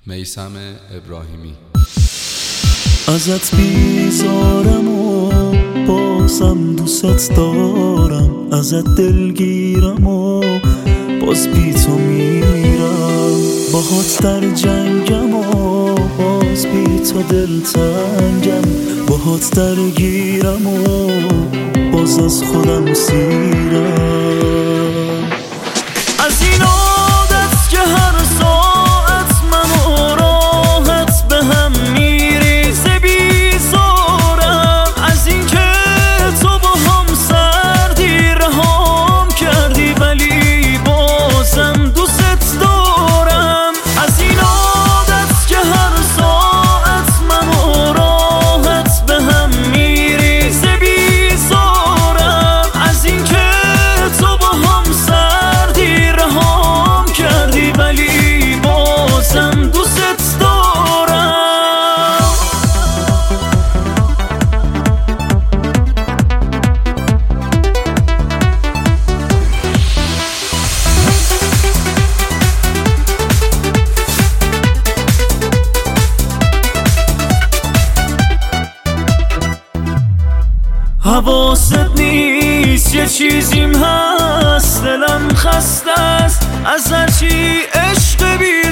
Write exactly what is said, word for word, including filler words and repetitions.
میثم ابراهیمی. ازت بیزارم و بازم دوست دارم، ازت دلگیرم و باز بی تو میمیرم، باهات در جنگم و باز بی تو دلتنگم، باهات درگیرم و باز از خودم سیرم. از این عادت که هر ساعت منو راحت به هم میریزه بیزارم، از این که تو با هم سردی رهام کردی ولی بازم دوست دارم. از این عادت که هر ساعت منو راحت به هم میریزه بیزارم، از این که تو با هم سردی رهام کردی ولی بازم دوست دارم. حواست نیست یه چیزیم هست، دلم خسته است از هرچی عشق بی